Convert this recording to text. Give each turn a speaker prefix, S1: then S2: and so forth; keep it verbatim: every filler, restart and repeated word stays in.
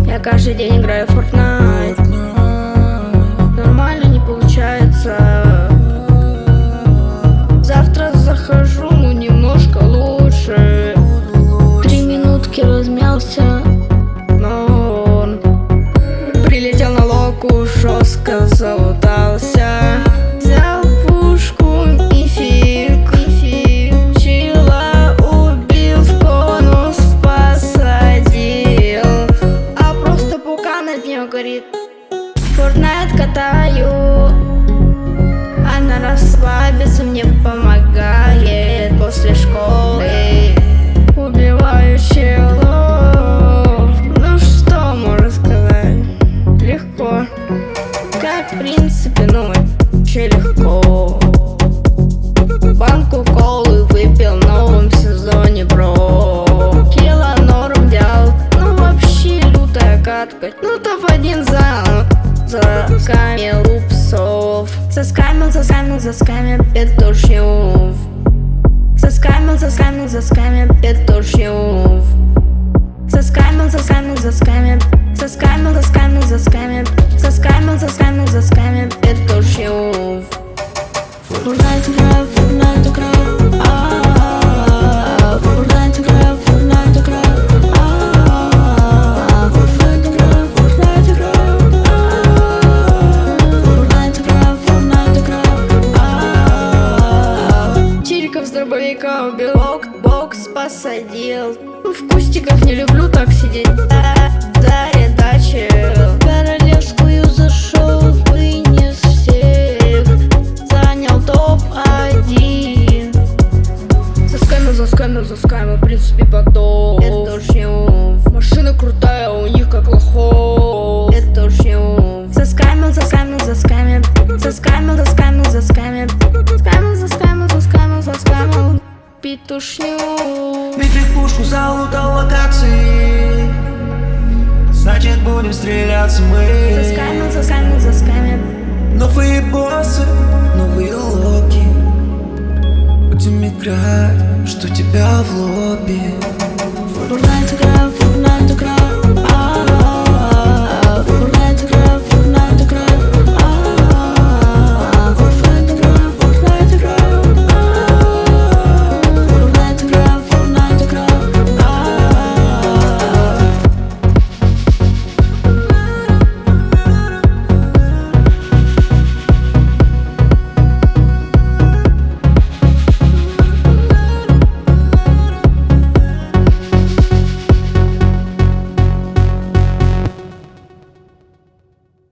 S1: Я каждый день играю в Fortnite. Нормально не получается. Завтра захожу, ну немножко лучше. Три минутки размялся, но он прилетел на локу, жестко залутался. Взял пушку и фиг, и фиг. Чила убил, в конус посадил, а просто пука над нее горит. Fortnite катаю, она расслабиться мне помогает. После школы убиваю челов. Ну что можно сказать? Легко. Как в принципе, ну вообще легко. Банку колы выпил в новом сезоне, бро. Кило норм взял, ну вообще лютая катка. Ну топ-один зал. Заскамил псов. Заскамил, заскамил, заскамил петушьев. Заскамил, заскамил, заскамил петушьев. Заскамил, заскамил, заскамил. Заскамил, заскамил, заскамил. Заскамил, заскамил, заскамил петушьев. Fortnite играю, Fortnite играю, а-а-а. Fortnite играю, Fortnite играю, а-а-а. Fortnite играю, Fortnite играю, а-а-а. Fortnite играю, Fortnite играю, а-а-а. Чириков с дробовика убил, бок, бокс посадил. В кустиках не люблю так сидеть. Заредачил. Королевскую зашел, вынес всех. Занял топ-один. Заскамил, заскамил, заскамил, в принципе потом. Это шьюв. Машина крутая, у них как лохов. Это шьюв. Заскамил, заскамил, заскамил. Заскамил, заскамил, заскамил. Заскамил, заскамил, заскамил, заскамил петушню.
S2: Мифик пушку залутал локации, значит будем стреляться мы.
S1: Заскамил, заскамил, заскамил.
S2: Новые боссы, новые локи. Будем играть, что тебя в лобби.
S1: Fortnite играю, Fortnite играю.